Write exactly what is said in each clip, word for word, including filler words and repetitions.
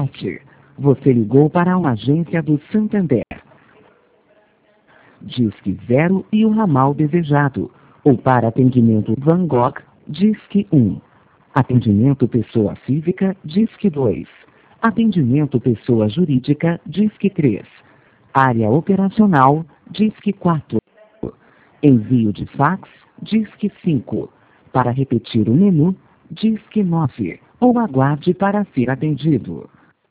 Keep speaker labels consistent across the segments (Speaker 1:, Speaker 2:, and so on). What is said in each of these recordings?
Speaker 1: sete. Você ligou para uma agência do Santander. Disque zero e o ramal desejado. Ou para atendimento Van Gogh, Disque um. Atendimento pessoa física, Disque dois. Atendimento pessoa jurídica, Disque três. Área operacional, Disque quatro. Envio de fax, Disque cinco. Para repetir o menu, Disque nove. Ou aguarde para ser atendido.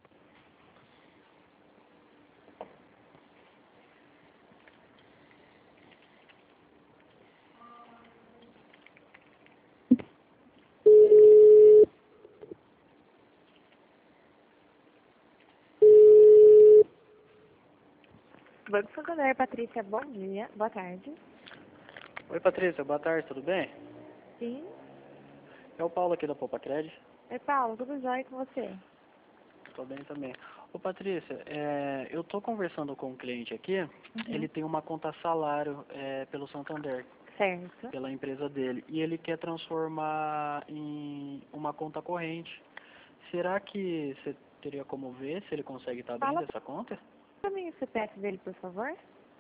Speaker 2: Banco Santander, Patrícia, bom dia, boa tarde.
Speaker 3: Oi, Patrícia, boa tarde, tudo bem?
Speaker 2: Sim.
Speaker 3: É o Paulo aqui da Poupa Cred.
Speaker 2: Oi, Paulo, tudo jóia com você?
Speaker 3: Tô bem também. Ô, Patrícia, é, eu tô conversando com um cliente aqui,
Speaker 2: Uhum.
Speaker 3: ele tem uma conta salário é, pelo Santander,
Speaker 2: Certo.
Speaker 3: pela empresa dele, e ele quer transformar em uma conta corrente. Será que você teria como ver se ele consegue estar abrindo
Speaker 2: Fala
Speaker 3: essa conta?
Speaker 2: pra mim o C P F dele, por favor.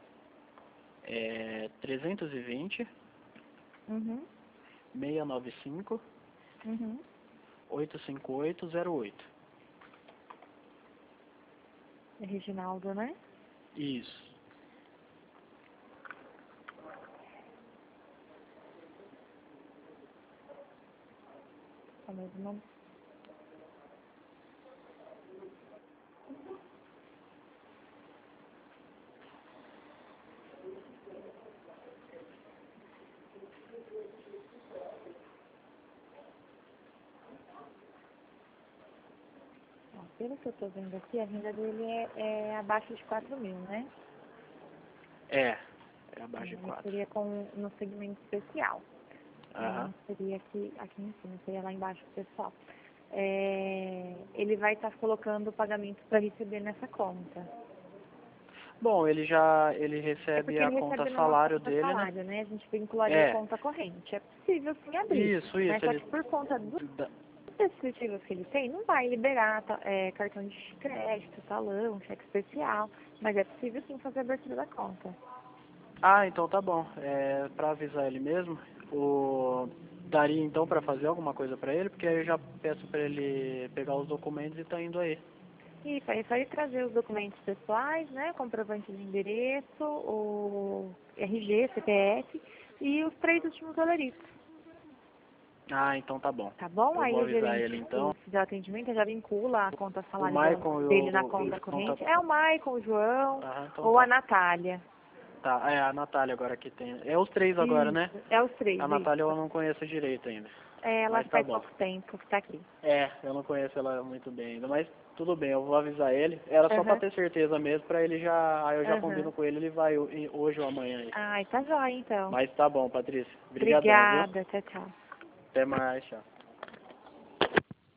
Speaker 3: É trezentos e vinte,
Speaker 2: Uhum.
Speaker 3: seiscentos e noventa e cinco,
Speaker 2: Uhum.
Speaker 3: oitocentos e cinquenta e oito zero oito.
Speaker 2: É Reginaldo, né?
Speaker 3: Isso.
Speaker 2: É o mesmo nome. Ó, pelo que eu tô vendo aqui, a renda dele é, é abaixo de quatro mil, né?
Speaker 3: É, é abaixo de
Speaker 2: Ele
Speaker 3: quatro.
Speaker 2: seria com, no segmento especial. É,
Speaker 3: Aham.
Speaker 2: não seria aqui, aqui em cima, seria lá embaixo pro pessoal. É, ele vai estar colocando o pagamento para receber nessa conta.
Speaker 3: Bom, ele já ele
Speaker 2: É
Speaker 3: recebe
Speaker 2: porque
Speaker 3: a
Speaker 2: ele
Speaker 3: conta
Speaker 2: recebe na nossa
Speaker 3: salário
Speaker 2: conta
Speaker 3: dele, né?
Speaker 2: salário, né? A gente vincularia a
Speaker 3: É,
Speaker 2: conta corrente. É possível sim abrir,
Speaker 3: isso,
Speaker 2: mas
Speaker 3: isso.
Speaker 2: só
Speaker 3: Ele,
Speaker 2: que por conta dos
Speaker 3: da-
Speaker 2: restritivos que ele tem, não vai liberar tá, é, cartão de crédito, talão, cheque especial, mas é possível sim fazer a abertura da conta.
Speaker 3: ah, então tá bom. É, pra avisar ele mesmo, o... daria então pra fazer alguma coisa pra ele, porque aí eu já peço pra ele pegar os documentos e tá indo aí.
Speaker 2: Isso, aí é só ele trazer os documentos pessoais, né? Comprovante de endereço, o R G, C P F e os três últimos valoritos.
Speaker 3: Ah, então tá bom.
Speaker 2: Tá bom?
Speaker 3: Eu
Speaker 2: Aí
Speaker 3: vou
Speaker 2: o
Speaker 3: avisar
Speaker 2: gerente
Speaker 3: ele então.
Speaker 2: do fizer o atendimento já vincula a conta
Speaker 3: O
Speaker 2: salário da-
Speaker 3: Maicon e o,
Speaker 2: dele na
Speaker 3: o
Speaker 2: conta
Speaker 3: João tá...
Speaker 2: corrente. É o Maicon, o João
Speaker 3: Aham, então
Speaker 2: ou a
Speaker 3: tá.
Speaker 2: Natália.
Speaker 3: Tá, é a Natália agora que tem. É os três agora, né?
Speaker 2: Isso, é os três,
Speaker 3: A Natália
Speaker 2: isso.
Speaker 3: eu não conheço direito ainda.
Speaker 2: É, ela
Speaker 3: Mas tá
Speaker 2: faz
Speaker 3: bom.
Speaker 2: pouco tempo que tá aqui.
Speaker 3: É, eu não conheço ela muito bem ainda, mas tudo bem, eu vou avisar ele. Era só pra
Speaker 2: Aham,
Speaker 3: ter certeza mesmo, pra ele já... Aí eu já
Speaker 2: aham.
Speaker 3: combino com ele, ele vai ho- em- hoje ou amanhã aí.
Speaker 2: Ai, tá jóia então.
Speaker 3: Mas tá bom, Patrícia. Obrigadão, viu?
Speaker 2: Obrigada, tchau, tchau.
Speaker 3: Até mais, tchau.